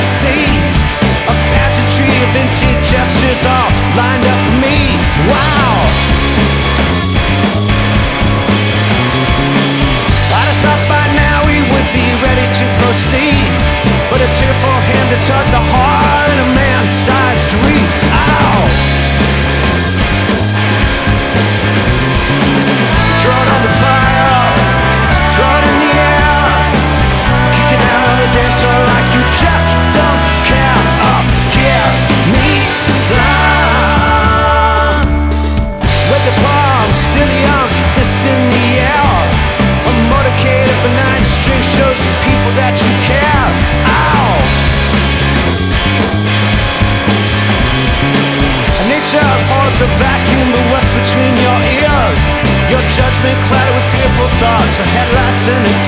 see a pageantry of empty gestures all lined up for me. Wow! I'd have thought by now we would be ready to proceed, but a tearful hand to tug the heart in a man-sized dream. Ow! Throw it on the fire, throw it in the air, kick it down on the dance floor like you just don't care. Oh, give me some. Wave the palms, still the arms, fist in the air. A motorcade of benign string shows the people that you care. Ow! Nature abhors a vacuum, but what's between your ears? Your judgment clouded with fearful thoughts, the headlights in a